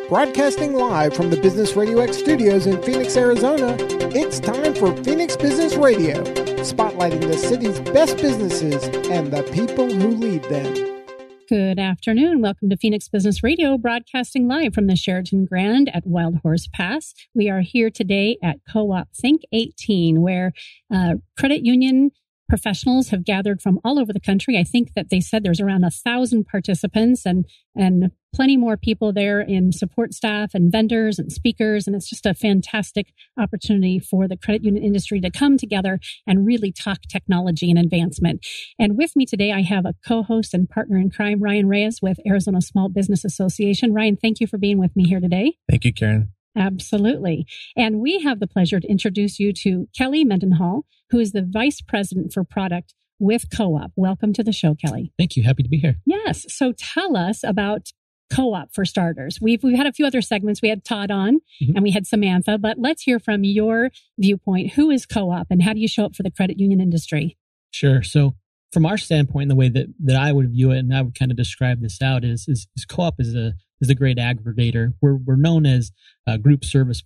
Broadcasting live from the Business Radio X studios in Phoenix, Arizona, it's time for Phoenix Business Radio, spotlighting the city's best businesses and the people who lead them. Good afternoon. Welcome to Phoenix Business Radio, broadcasting live from the Sheraton Grand at Wild Horse Pass. We are here today at Co-op Think 18, where credit union professionals have gathered from all over the country. I think that they said there's around 1,000 participants and plenty more people there in support staff and vendors and speakers. And it's just a fantastic opportunity for the credit union industry to come together and really talk technology and advancement. And with me today, I have a co-host and partner in crime, Ryan Reyes with Arizona Small Business Association. Ryan, thank you for being with me here today. Thank you, Karen. Absolutely. And we have the pleasure to introduce you to Kelly Mendenhall, who is the Vice President for Product with Co-op. Welcome to the show, Kelly. Thank you. Happy to be here. Yes. So tell us about Co-op for starters. We've had a few other segments. We had Todd on and we had Samantha, but let's hear from your viewpoint. Who is Co-op and how do you show up for the credit union industry? Sure. So from our standpoint, the way that I would view it, and I would kind of describe this out is Co-op is a great aggregator. We're known as a group service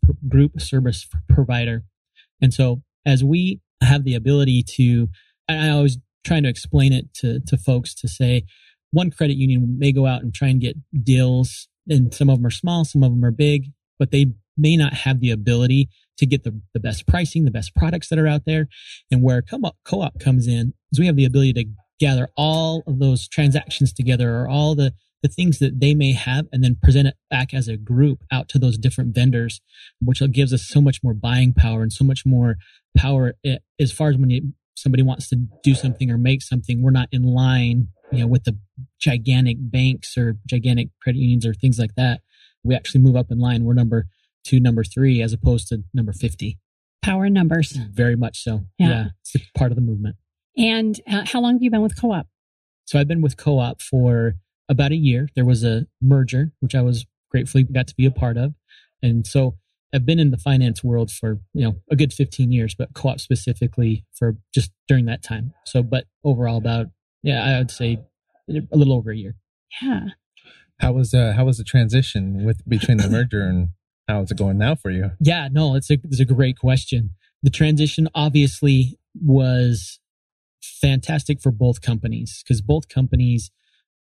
provider. And so as we have the ability to, I always trying to explain it to folks to say, one credit union may go out and try and get deals, and some of them are small, some of them are big, but they may not have the ability to get the best pricing, the best products that are out there. And where Co-op comes in is we have the ability to gather all of those transactions together, or all the things that they may have, and then present it back as a group out to those different vendors, which gives us so much more buying power and so much more power as far as when somebody wants to do something or make something. We're not in line, with the gigantic banks or gigantic credit unions or things like that. We actually move up in line. We're number 2, number 3, as opposed to number 50. Power in numbers. Very much so. Yeah. It's part of the movement. And how long have you been with Co-op? So I've been with Co-op for about a year. There was a merger, which I was gratefully got to be a part of. And so I've been in the finance world for, a good 15 years, but Co-op specifically for just during that time. So, but overall I would say a little over a year. Yeah. How was the transition between the merger, and how is it going now for you? Yeah, no, it's a great question. The transition obviously was fantastic for both companies, because both companies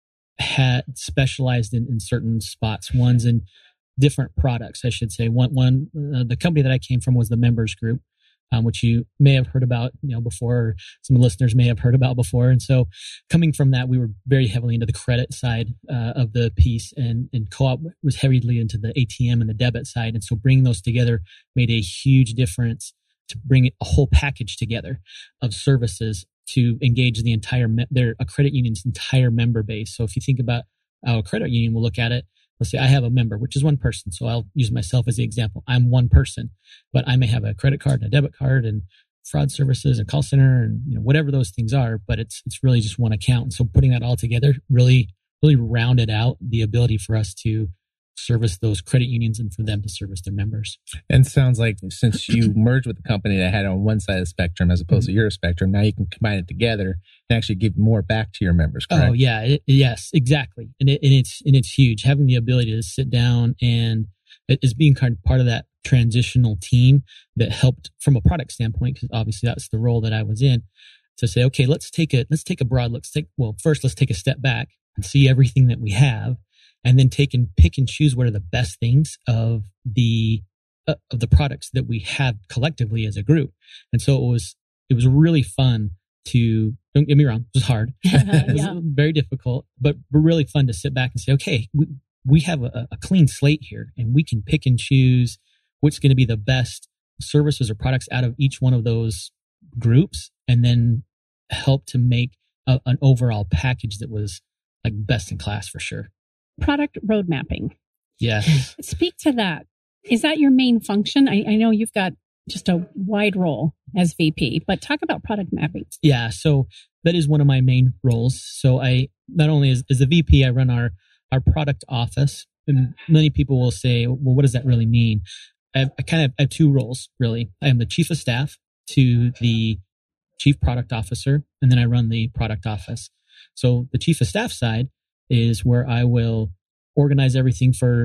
had specialized in certain spots. One's in different products, I should say. One, the company that I came from was the Members Group, which you may have heard about, before, or some listeners may have heard about before. And so coming from that, we were very heavily into the credit side of the piece, and Co-op was heavily into the ATM and the debit side. And so bringing those together made a huge difference to bring a whole package together of services to engage the entire, a credit union's entire member base. So if you think about how a credit union will look at it, let's say I have a member, which is one person. So I'll use myself as the example. I'm one person, but I may have a credit card and a debit card and fraud services and call center and whatever those things are, but it's really just one account. And so putting that all together really rounded out the ability for us to service those credit unions and for them to service their members. And it sounds like since you merged with a company that had on one side of the spectrum as opposed to your spectrum, now you can combine it together and actually give more back to your members, correct? Oh yeah, yes, exactly. And it's huge. Having the ability to sit down and as being kind of part of that transitional team that helped from a product standpoint, because obviously that's the role that I was in, to say, okay, let's take a broad look. First let's take a step back and see everything that we have, and then pick and choose what are the best things of the products that we have collectively as a group. And so it was really fun to, don't get me wrong, it was hard. It was very difficult, but really fun to sit back and say, okay, we have a clean slate here, and we can pick and choose what's going to be the best services or products out of each one of those groups, and then help to make an overall package that was like best in class for sure. Product road mapping. Yeah. Speak to that. Is that your main function? I know you've got just a wide role as VP, but talk about product mapping. Yeah. So that is one of my main roles. So I, not only as the VP, I run our product office, and many people will say, well, what does that really mean? I have 2 roles, really. I am the chief of staff to the chief product officer, and then I run the product office. So the chief of staff side is where I will organize everything for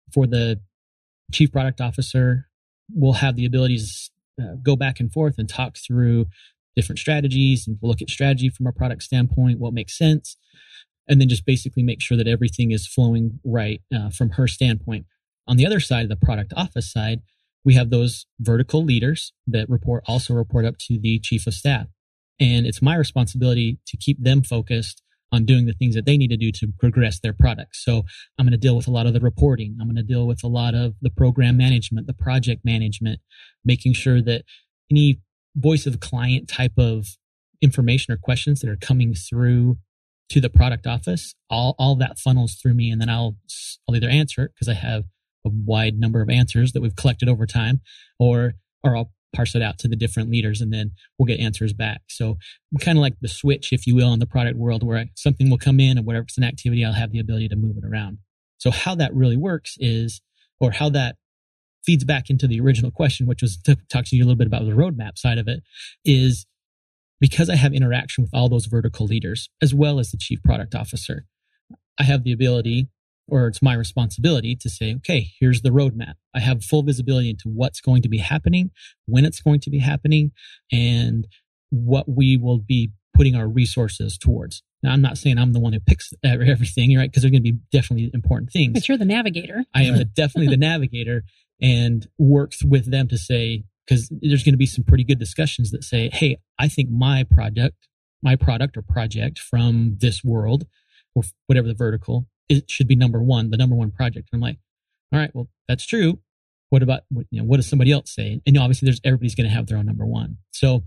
For the chief product officer, we'll have the ability to go back and forth and talk through different strategies, and we'll look at strategy from a product standpoint, what makes sense, and then just basically make sure that everything is flowing right from her standpoint. On the other side, the product office side, we have those vertical leaders that also report up to the chief of staff. And it's my responsibility to keep them focused on doing the things that they need to do to progress their products. So I'm going to deal with a lot of the reporting. I'm going to deal with a lot of the program management, the project management, making sure that any voice of the client type of information or questions that are coming through to the product office, all that funnels through me. And then I'll either answer it because I have a wide number of answers that we've collected over time, or I'll parse it out to the different leaders and then we'll get answers back. So I'm kind of like the switch, if you will, in the product world where something will come in and whatever it's an activity, I'll have the ability to move it around. So how that really works is, or how that feeds back into the original question, which was to talk to you a little bit about the roadmap side of it, is because I have interaction with all those vertical leaders as well as the chief product officer, I have the ability, or it's my responsibility to say, okay, here's the roadmap. I have full visibility into what's going to be happening, when it's going to be happening, and what we will be putting our resources towards. Now, I'm not saying I'm the one who picks everything, right? Because they're going to be definitely important things. But you're the navigator. I am definitely the navigator, and work with them to say, because there's going to be some pretty good discussions that say, hey, I think my product or project from this world, or whatever the vertical, it should be the number one project. And I'm like, all right, well, that's true. What about, what does somebody else say? And obviously everybody's going to have their own number one. So,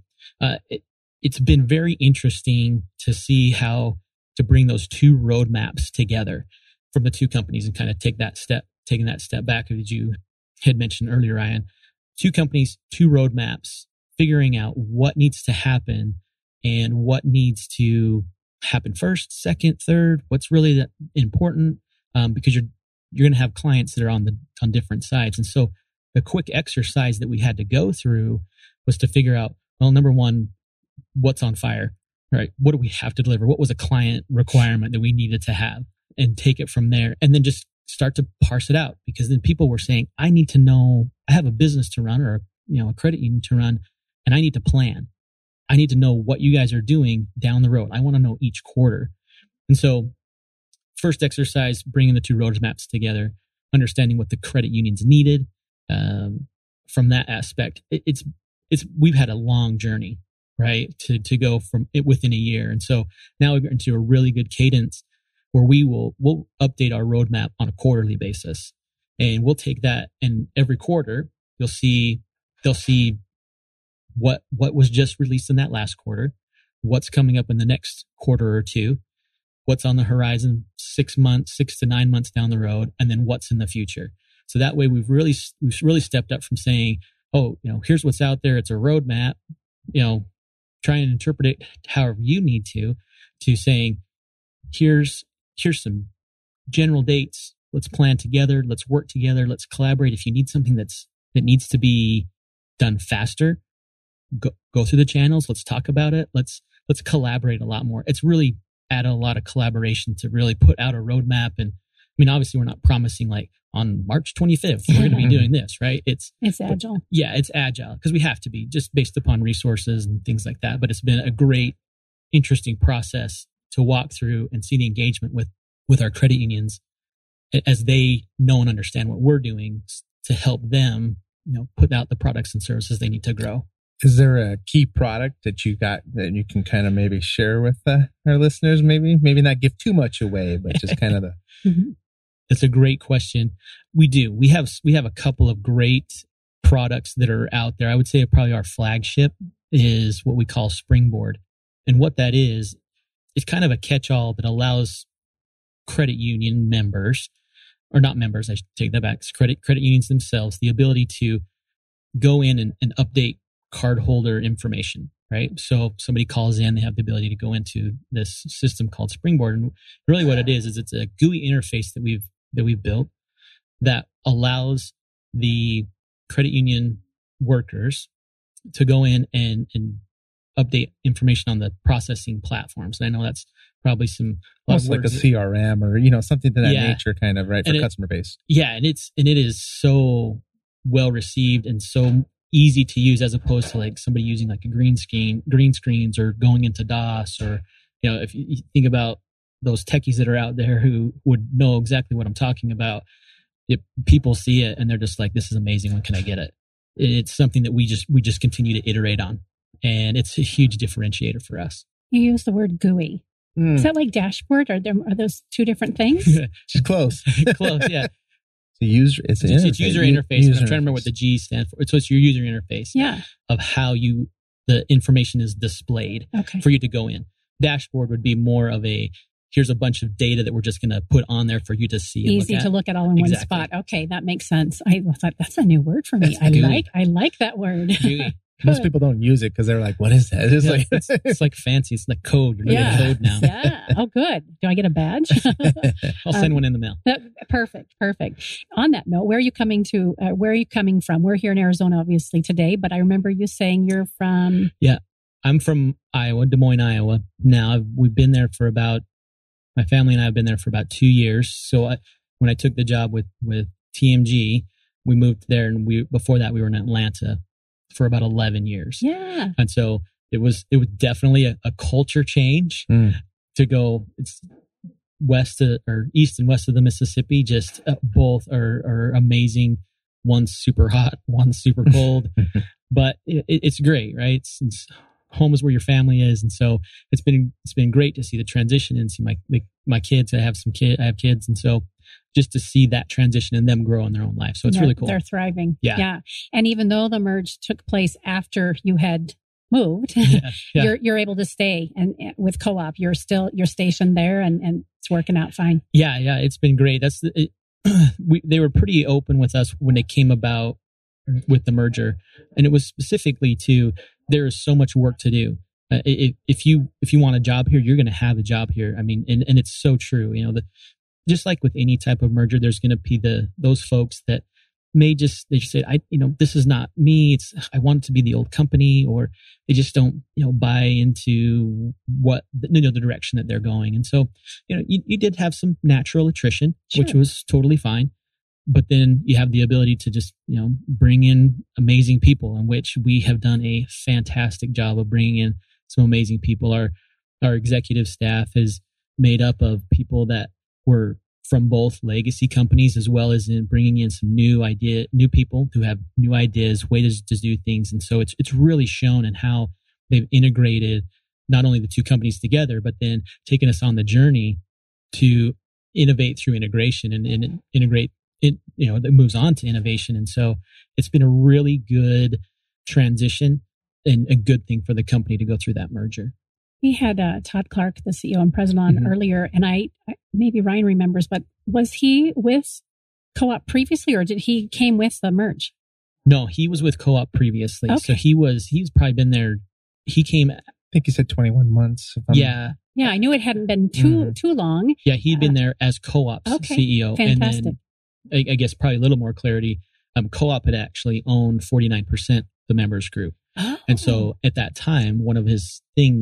it's been very interesting to see how to bring those two roadmaps together from the two companies and kind of taking that step back, as you had mentioned earlier, Ryan. Two companies, two roadmaps, figuring out what needs to happen and what needs to happen first, second, third, what's really that important, because you're going to have clients that are on different sides. And so the quick exercise that we had to go through was to figure out, well, number one, what's on fire, right? What do we have to deliver? What was a client requirement that we needed to have, and take it from there, and then just start to parse it out. Because then people were saying, I need to know, I have a business to run, or a credit union to run, and I need to plan. I need to know what you guys are doing down the road. I want to know each quarter. And so first exercise, bringing the two roadmaps together, understanding what the credit unions needed. From that aspect, we've had a long journey, right? To go from it within a year. And so now we're into a really good cadence where we'll update our roadmap on a quarterly basis. And we'll take that, and every quarter they'll see what was just released in that last quarter, what's coming up in the next quarter or two, what's on the horizon 6 to 9 months down the road, and then what's in the future. So that way we've really stepped up from saying, oh, here's what's out there. It's a roadmap, try and interpret it however you need to saying, here's some general dates. Let's plan together. Let's work together. Let's collaborate. If you need something that needs to be done faster, go through the channels. Let's talk about it. Let's collaborate a lot more. It's really added a lot of collaboration to really put out a roadmap. And obviously we're not promising like on March 25th, we're going to be doing this, right? It's agile. Yeah, it's agile because we have to be, just based upon resources and things like that. But it's been a great, interesting process to walk through and see the engagement with our credit unions as they know and understand what we're doing to help them, put out the products and services they need to grow. Is there a key product that you got that you can kind of maybe share with our listeners? Maybe not give too much away, but just kind of the. Mm-hmm. That's a great question. We do. We have a couple of great products that are out there. I would say probably our flagship is what we call Springboard, and what that is, it's kind of a catch-all that allows credit union members, or not members, I should take that back. Credit unions themselves, the ability to go in and update cardholder information, right? So somebody calls in, they have the ability to go into this system called Springboard. And really what it is it's a GUI interface that we've built that allows the credit union workers to go in and update information on the processing platforms. And I know that's probably some almost like a CRM or something to that nature, kind of, right, for customer base. Yeah, and it is so well received and so easy to use, as opposed to like somebody using like a green screens or going into DOS, or if you think about those techies that are out there who would know exactly what I'm talking about. People see it and they're just like, this is amazing. When can I get it? It's something that we just continue to iterate on, and it's a huge differentiator for us. You use the word GUI. Is that like dashboard? Are those two different things? She's close. Close, yeah. It's user interface. I'm trying to remember what the G stands for. So it's your user interface. Yeah. Of how the information is displayed for you to go in. Dashboard would be more of here's a bunch of data that we're just going to put on there for you to see. Easy to look at all in one spot. Okay, that makes sense. I thought that's a new word for me. I like that word. Most people don't use it because they're like, what is that? It's like fancy. It's like code. You're getting code now. Yeah. Oh, good. Do I get a badge? I'll send one in the mail. Perfect. On that note, where are you coming from? We're here in Arizona, obviously, today, but I remember you saying you're from... Yeah. I'm from Iowa, Des Moines, Iowa. Now, we've been there for my family and I have been there for about 2 years. So when I took the job with TMG, we moved there, and before that we were in Atlanta for about 11 years. Yeah. And so it was definitely a culture change to go. It's east and west of the Mississippi. Just both are amazing. One's super hot, one's super cold, but it's great, right? It's home is where your family is, and so it's been great to see the transition and see my kids. I have kids, and so just to see that transition and them grow in their own life. So it's really cool. They're thriving. Yeah. And even though the merge took place after you had moved, you're able to stay and with Co-op. You're stationed there, and it's working out fine. Yeah. It's been great. They were pretty open with us when it came about with the merger, and it was specifically there is so much work to do. If you want a job here, you're going to have a job here. I mean, and it's so true. Just like with any type of merger, there's going to be those folks that they just say, this is not me. I want it to be the old company, or they just don't, buy into what the direction that they're going. And so, you did have some natural attrition, which was totally fine. But then you have the ability to just, bring in amazing people, in which we have done a fantastic job of bringing in some amazing people. Our executive staff is made up of people that were from both legacy companies, as well as in bringing in some new people who have new ideas, ways to do things. And so it's really shown in how they've integrated not only the two companies together, but then taken us on the journey to innovate through integration and integrate it, that moves on to innovation. And so it's been a really good transition and a good thing for the company to go through that merger. We had Todd Clark, the CEO and president, on earlier, and I maybe Ryan remembers, but was he with Co-op previously, or did he came with the merge? No, he was with Co-op previously. Okay. So he's probably been there. He came. I think he said 21 months. Yeah, I knew it hadn't been too long. Yeah, he'd been there as Co-op's CEO. Fantastic. And then, I guess probably a little more clarity. Co-op had actually owned 49% of the members group. Oh. And so at that time, one of his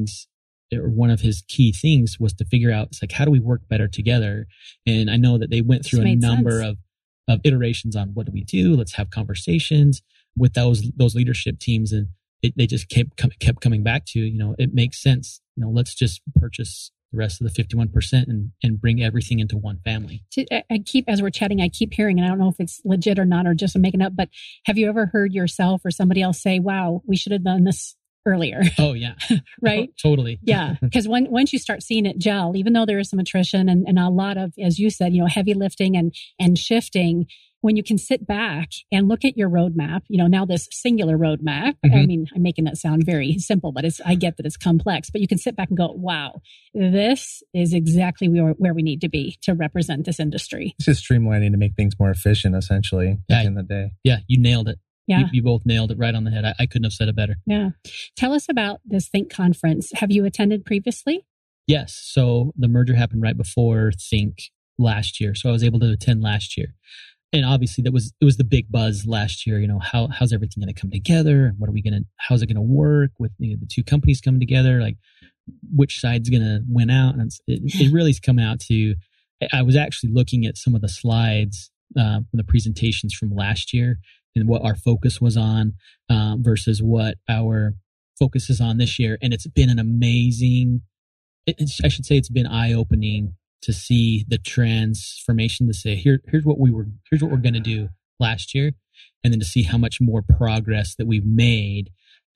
key things was to figure out, it's like, how do we work better together? And I know that they went through a number of iterations on what do we do? Let's have conversations with those leadership teams. And they just kept coming back to, it makes sense. Let's just purchase the rest of the 51% and bring everything into one family. As we're chatting, I keep hearing, and I don't know if it's legit or not, or just I'm making up, but have you ever heard yourself or somebody else say, wow, we should have done this earlier? Oh, yeah. Right? Totally. Yeah. Because once you start seeing it gel, even though there is some attrition and a lot of, as you said, heavy lifting and shifting, when you can sit back and look at your roadmap, now this singular roadmap, I mean, I'm making that sound very simple, but I get that it's complex, but you can sit back and go, wow, this is exactly where we need to be to represent this industry. It's just streamlining to make things more efficient, essentially, at the end of the day. Yeah, you nailed it. Yeah. You both nailed it right on the head. I couldn't have said it better. Yeah. Tell us about this Think conference. Have you attended previously? Yes. So the merger happened right before Think last year. So I was able to attend last year. And obviously it was the big buzz last year. How's everything going to come together? And how's it going to work with the two companies coming together? Like, which side's going to win out. And it really's come out to, I was actually looking at some of the slides from the presentations from last year and what our focus was on versus what our focus is on this year. And it's been an amazing, I should say it's been eye-opening to see the transformation, to say, here's what we're going to do last year. And then to see how much more progress that we've made,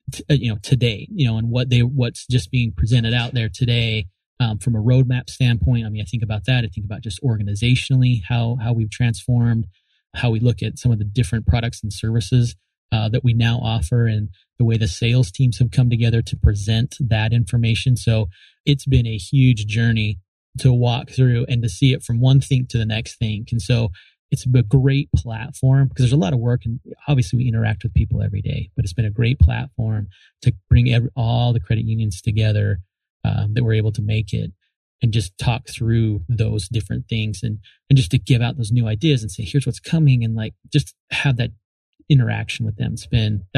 today, and what's just being presented out there today from a roadmap standpoint. I mean, I think about that. I think about just organizationally, how we've transformed, how we look at some of the different products and services that we now offer, and the way the sales teams have come together to present that information. So it's been a huge journey to walk through and to see it from one thing to the next thing. And so it's a great platform because there's a lot of work, and obviously we interact with people every day, but it's been a great platform to bring all the credit unions together that we're able to make it and just talk through those different things and just to give out those new ideas and say, here's what's coming, and like just have that interaction with them.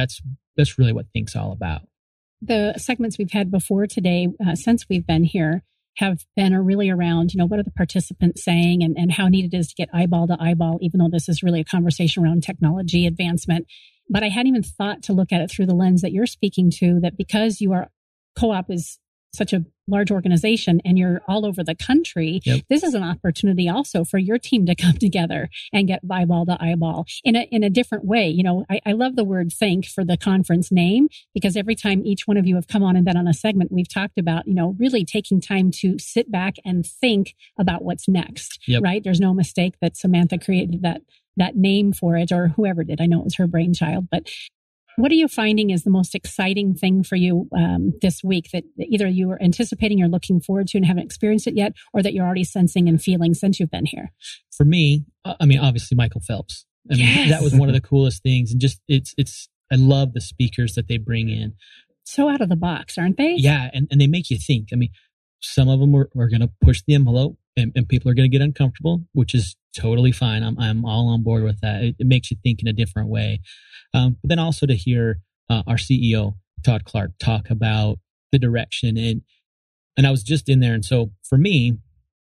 That's really what Think's all about. The segments we've had before today, since we've been here, have been really around, what are the participants saying and how neat it is to get eyeball to eyeball, even though this is really a conversation around technology advancement. But I hadn't even thought to look at it through the lens that you're speaking to, that because Co-op is such a large organization and you're all over the country, yep. This is an opportunity also for your team to come together and get eyeball to eyeball in a different way. I love the word think for the conference name, because every time each one of you have come on and been on a segment, we've talked about, really taking time to sit back and think about what's next, yep. Right? There's no mistake that Samantha created that name for it, or whoever did. I know it was her brainchild, but what are you finding is the most exciting thing for you this week that either you were anticipating or looking forward to and haven't experienced it yet, or that you're already sensing and feeling since you've been here? For me, obviously Michael Phelps. Yes. That was one of the coolest things. And just I love the speakers that they bring in. So out of the box, aren't they? Yeah. And they make you think. Some of them are going to push the envelope and people are going to get uncomfortable, which is totally fine. I'm all on board with that. It makes you think in a different way. But then also to hear our CEO, Todd Clark, talk about the direction. And I was just in there. And so for me,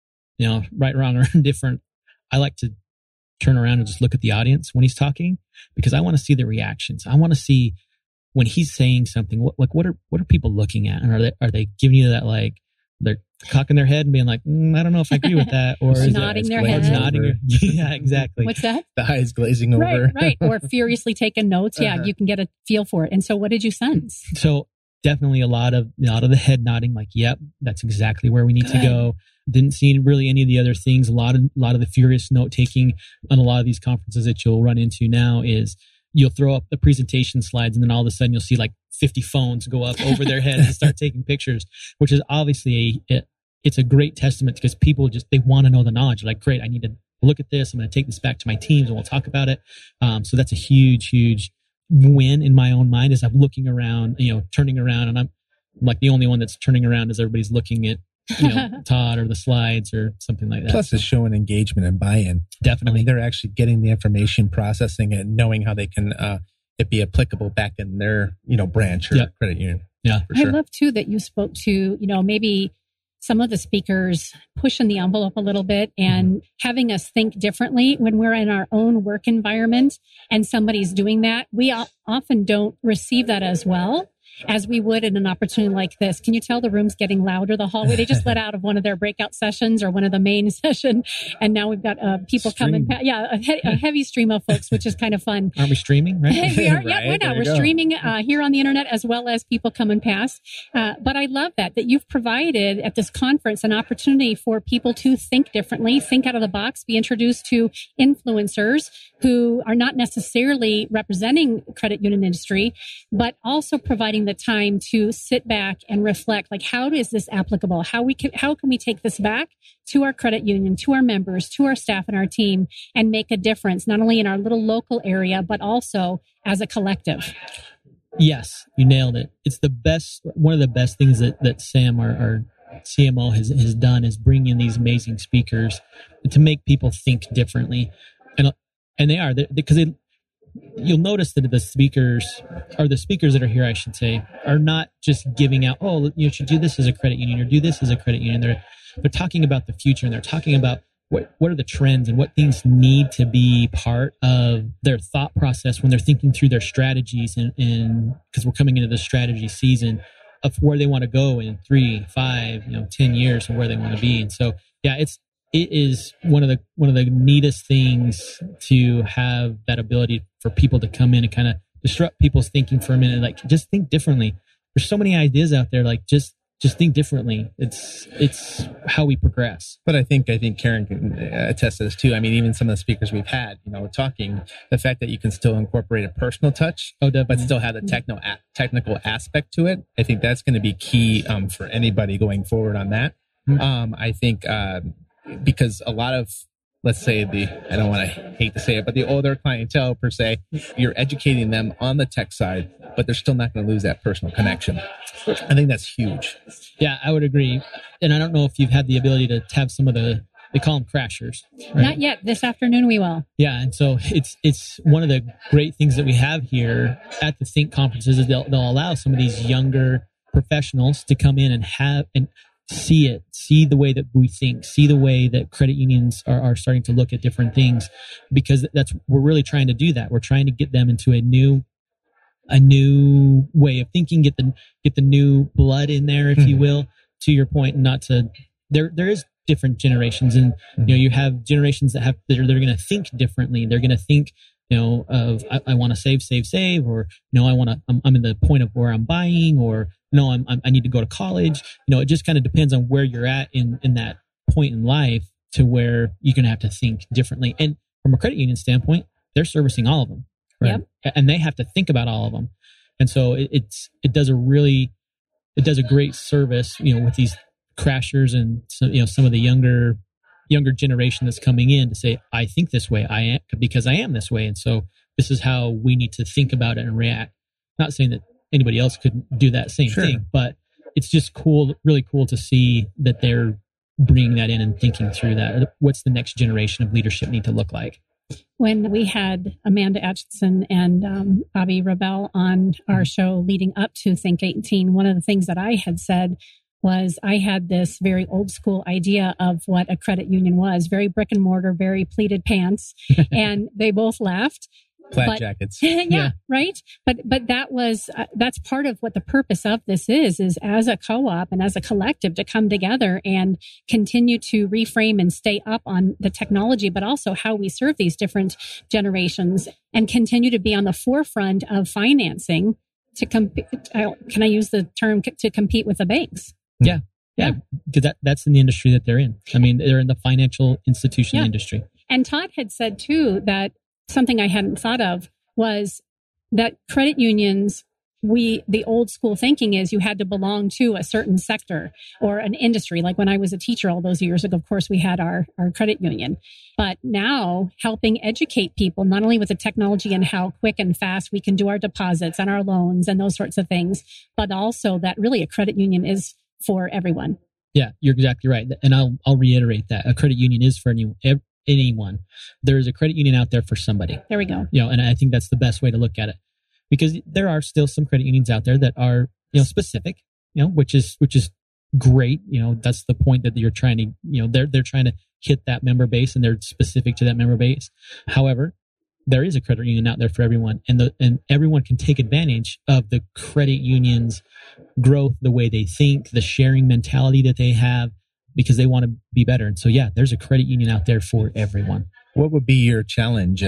right, wrong, or indifferent, I like to turn around and just look at the audience when he's talking, because I want to see the reactions. I want to see when he's saying something, what are people looking at? And are they giving you that, like, they're cocking their head and being like, I don't know if I agree with that, or nodding their head. Yeah, exactly. What's that? The eyes glazing over. Right. Or furiously taking notes. Yeah, you can get a feel for it. And so, what did you sense? So definitely a lot of the head nodding, like, yep, that's exactly where we need to go. Didn't see really any of the other things. A lot of the furious note taking on a lot of these conferences that you'll run into now is you'll throw up the presentation slides, and then all of a sudden you'll see like 50 phones go up over their heads and start taking pictures, which is obviously it's a great testament, because people they want to know the knowledge. Like, great, I need to look at this. I'm going to take this back to my teams and we'll talk about it. So that's a huge, huge win in my own mind, as I'm looking around, turning around, and I'm like the only one that's turning around as everybody's looking at, Todd or the slides or something like that. Plus, it's showing engagement and buy-in. Definitely. They're actually getting the information, processing it, knowing how they can it be applicable back in their, branch or credit union. Yeah, for sure. I love too that you spoke to, maybe some of the speakers pushing the envelope a little bit and having us think differently when we're in our own work environment and somebody's doing that. We often don't receive that as well as we would in an opportunity like this. Can you tell the room's getting louder? The hallway, they just let out of one of their breakout sessions or one of the main session. And now we've got people coming. Yeah, a heavy stream of folks, which is kind of fun. Aren't we streaming? Right? Hey, we are. Right, yeah, why not? We're streaming here on the internet as well as people coming past. But I love that you've provided at this conference an opportunity for people to think differently, think out of the box, be introduced to influencers who are not necessarily representing credit union industry, but also providing the time to sit back and reflect, like, how is this applicable? How can we take this back to our credit union, to our members, to our staff and our team, and make a difference, not only in our little local area, but also as a collective? Yes, you nailed it. It's the best. One of the best things that Sam, our CMO, has done is bring in these amazing speakers to make people think differently. And they are, because you'll notice that the speakers that are here, I should say, are not just giving out, oh, you should do this as a credit union or do this as a credit union. They're talking about the future, and they're talking about what are the trends and what things need to be part of their thought process when they're thinking through their strategies, and because we're coming into the strategy season of where they want to go in 3, 5, 10 years and where they want to be. And so, yeah, it is one of the neatest things to have that ability for people to come in and kind of disrupt people's thinking for a minute. Like, just think differently. There's so many ideas out there. Like, just think differently. It's how we progress. But I think Karen can attest to this too. I mean, even some of the speakers we've had, talking, the fact that you can still incorporate a personal touch, but still have the technical aspect to it. I think that's going to be key for anybody going forward on that. Mm-hmm. I think because a lot of, let's say I don't want to hate to say it, but the older clientele per se, you're educating them on the tech side, but they're still not going to lose that personal connection. I think that's huge. Yeah, I would agree. And I don't know if you've had the ability to have some of they call them crashers. Right? Not yet. This afternoon we will. Yeah. And so it's one of the great things that we have here at the Think conferences is they'll allow some of these younger professionals to come in and see the way that we think, see the way that credit unions are starting to look at different things, because we're really trying to do that. We're trying to get them into a new way of thinking, get the new blood in there, if you will, to your point, not to, there is different generations, and, you have generations that they're going to think differently. They're going to think, of, I want to save, or, I'm in the point of where I'm buying, or, no, I need to go to college. It just kind of depends on where you're at in that point in life to where you're going to have to think differently. And from a credit union standpoint, they're servicing all of them, right? Yep. And they have to think about all of them. And so it does a great service, with these crashers and some of the younger generation that's coming in to say, I think this way, because I am this way. And so this is how we need to think about it and react. Not saying that anybody else could do that same thing, but it's just really cool to see that they're bringing that in and thinking through that. What's the next generation of leadership need to look like? When we had Amanda Atchison and Bobby Rebel on our show leading up to Think 18, one of the things that I had said was I had this very old school idea of what a credit union was, very brick and mortar, very pleated pants. And they both laughed. Plaid jackets. Yeah, right. But that was, that's part of what the purpose of this is as a co-op and as a collective to come together and continue to reframe and stay up on the technology, but also how we serve these different generations and continue to be on the forefront of financing to compete. Can I use the term to compete with the banks? Yeah. Because that's in the industry that they're in. I mean, they're in the financial institution industry. And Todd had said too that something I hadn't thought of was that credit unions, the old school thinking is you had to belong to a certain sector or an industry. Like when I was a teacher all those years ago, of course, we had our credit union. But now helping educate people, not only with the technology and how quick and fast we can do our deposits and our loans and those sorts of things, but also that really a credit union is for everyone. Yeah, you're exactly right. And I'll reiterate that. A credit union is for anyone. There is a credit union out there for somebody. There we go. And I think that's the best way to look at it, because there are still some credit unions out there that are, specific, which is great. That's the point that you're trying to, they're trying to hit that member base and they're specific to that member base. However, there is a credit union out there for everyone, and everyone can take advantage of the credit union's growth, the way they think, the sharing mentality that they have, because they want to be better. And so, there's a credit union out there for everyone. What would be your challenge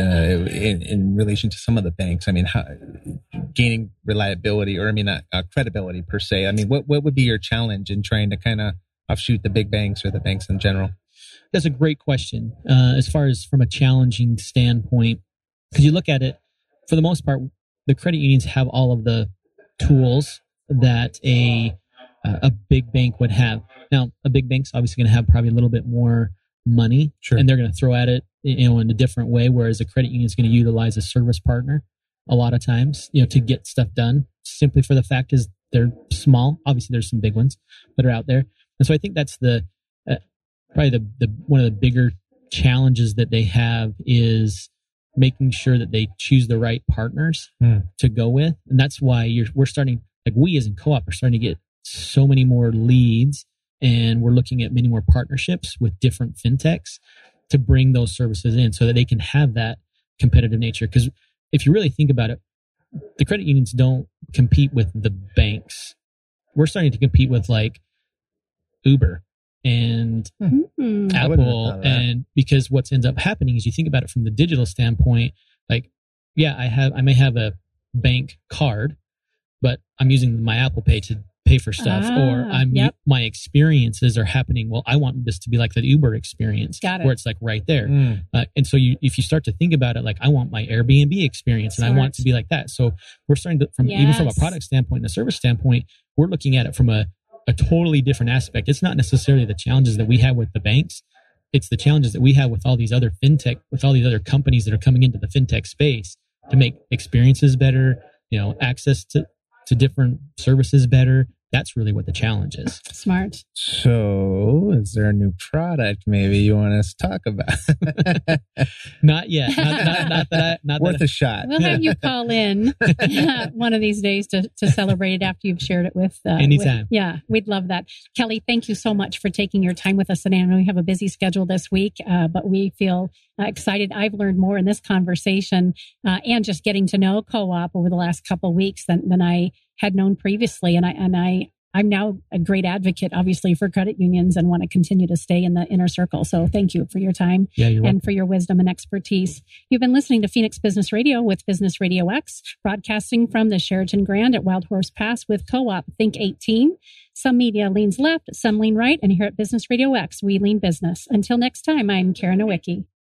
in relation to some of the banks? I mean, gaining reliability, or not credibility per se. I mean, what would be your challenge in trying to kind of offshoot the big banks or the banks in general? That's a great question. As far as from a challenging standpoint, because you look at it, for the most part, the credit unions have all of the tools that a big bank would have. Now, a big bank's obviously going to have probably a little bit more money, and they're going to throw at it, in a different way. Whereas a credit union is going to utilize a service partner a lot of times, to get stuff done. Simply for the fact is they're small. Obviously, there's some big ones that are out there, and so I think that's probably the one of the bigger challenges that they have is making sure that they choose the right partners to go with. And that's why we're starting, like we as in Co-op are starting to get so many more leads, and we're looking at many more partnerships with different fintechs to bring those services in so that they can have that competitive nature. Because if you really think about it, the credit unions don't compete with the banks. We're starting to compete with like Uber and Apple. And because what ends up happening is, you think about it from the digital standpoint, like, yeah, I may have a bank card, but I'm using my Apple Pay to pay for stuff, or my experiences are happening. Well, I want this to be like the Uber experience, where it's like right there. And so if you start to think about it, like, I want my Airbnb experience and I want it to be like that. So we're starting to, even from a product standpoint and a service standpoint, we're looking at it from a totally different aspect. It's not necessarily the challenges that we have with the banks. It's the challenges that we have with all these other fintech, with all these other companies that are coming into the fintech space to make experiences better, access to different services better. That's really what the challenge is. Smart. So, is there a new product maybe you want us to talk about? Not yet. Not worth a shot. We'll have you call in one of these days to celebrate it after you've shared it with. Anytime. We'd love that. Kelly, thank you so much for taking your time with us. And I know you have a busy schedule this week, but we feel excited. I've learned more in this conversation and just getting to know Co-op over the last couple of weeks than I had known previously. And I'm now a great advocate, obviously, for credit unions and want to continue to stay in the inner circle. So thank you for your time and for your wisdom and expertise. You've been listening to Phoenix Business Radio with Business Radio X, broadcasting from the Sheraton Grand at Wild Horse Pass with Co-op Think 18. Some media leans left, some lean right. And here at Business Radio X, we lean business. Until next time, I'm Karen Nowicki.